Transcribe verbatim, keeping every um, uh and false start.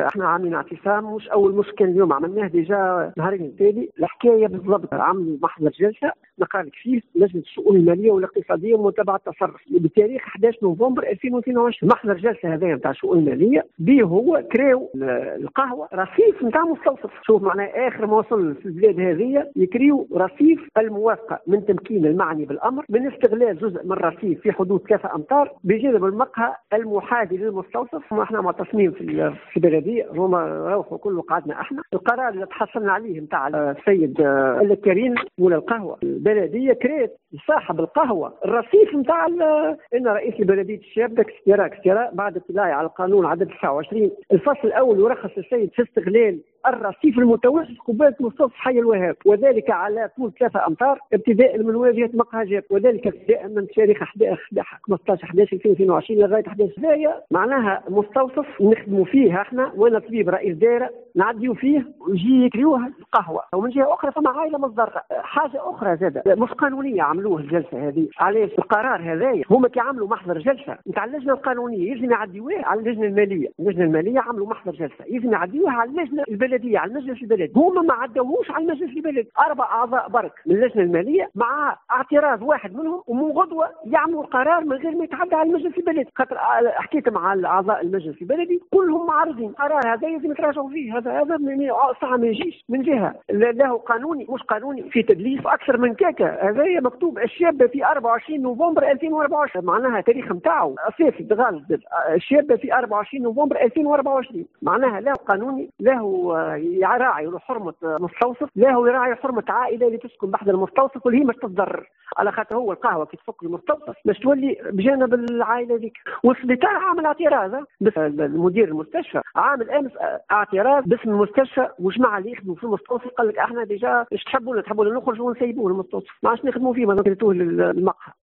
احنا عاملين اعتصام مش اول مش كان اليوم، عملناه ديجا نهارين التالي. الحكايه بالضبط عملوا محضر جلسه نقال فيه لجنه الشؤون الماليه والاقتصاديه ومتابعه التصرف بتاريخ أحد عشر نوفمبر ألفين واثنين وعشرين. محضر جلسه هذايا نتاع الشؤون الماليه به هو كريو القهوه رصيف نتاع مستوصف. شوف معناه اخر ما وصل في البلاد هذه يكريو رصيف الموافقه من تمكين المعني بالامر من استغلال جزء من الرصيف في حدود كافه امتار بجانب المقهى المحاذي للمستوصف. احنا معتصمين في البلديه هما روحوا كله قعدنا احنا. القرار اللي تحصلنا عليه نتاع السيد الكريم ولا القهوه البلديه كريت صاحب القهوه الرصيف نتاع ان رئيس البلديه الشاب اكسترا اكسترا بعد اطلاعي على القانون عدد تسعة وعشرين الفصل الاول يرخص السيد في استغلال الرصيف المتوسط قبالة مستوصف حي الوهاب، وذلك على طول ثلاثة أمتار ابتداء من واجهة مقهى جاب، وذلك ابتداء من تاريخ خمسطاش أحد عشر ألفين واثنين وعشرين لغاية أحد عشر. هذايا معناها مستوصف نخدموا فيه احنا، وانا طبيب رئيس دائرة نعديوا فيه ويجي يكريوها القهوة. ومن جهة أخرى فما عائلة مصدرة. حاجة أخرى زادة مش قانونية عملوه الجلسة هذه. علاش القرار هذايا هما كي عملوا محضر جلسة نتاع اللجنة القانونية يجب يعديوه على اللجنة المالية. اللجنة المالية عملوا محضر جلسة يجب يعديوه على اللجنة البلدية على المجلس البلدي. هما ما عدوهوش على المجلس البلدي. أربع أعضاء برك من اللجنة المالية مع اعتراض واحد منهم، ومن غدوة يعملوا القرار من غير ما يتعدى على المجلس البلدي. خاطر حكيت مع أعضاء المجلس البلدي كلهم معارضين. القرار هذا لازم يتراجعوا فيه. هذا هذا صح ما يجيش من جهة له قانوني مش قانوني في تدليس أكثر من كاكا. هذا مكتوب الشابة في أربعة وعشرين نوفمبر ألفين وأربعة وعشرين معناها تاريخ نتاعو أساسي تغالب الشابة في أربعة وعشرين نوفمبر ألفين وأربعة وعشرين معناها له قانوني له يراعي حرمة مستوصف، له يراعي حرمة عائلة اللي تسكن بحد المستوصف واللي هي مش تتضرر على خاطر هو القهوة كي تفك المستوصف مش تولي بجانب العائلة ذيك. والسبيطار عامل اعتراض بس المدير المستشفى عامل امس اعتراض باسم المستشفى وجماعة اللي يخدموا في المستوصف قال لك احنا ديجا ايش تحبوا تحبوا نخرجوا ونسيبوا المستوصف ما عادش نخدموا فيه ما نقلتوه للمقهى.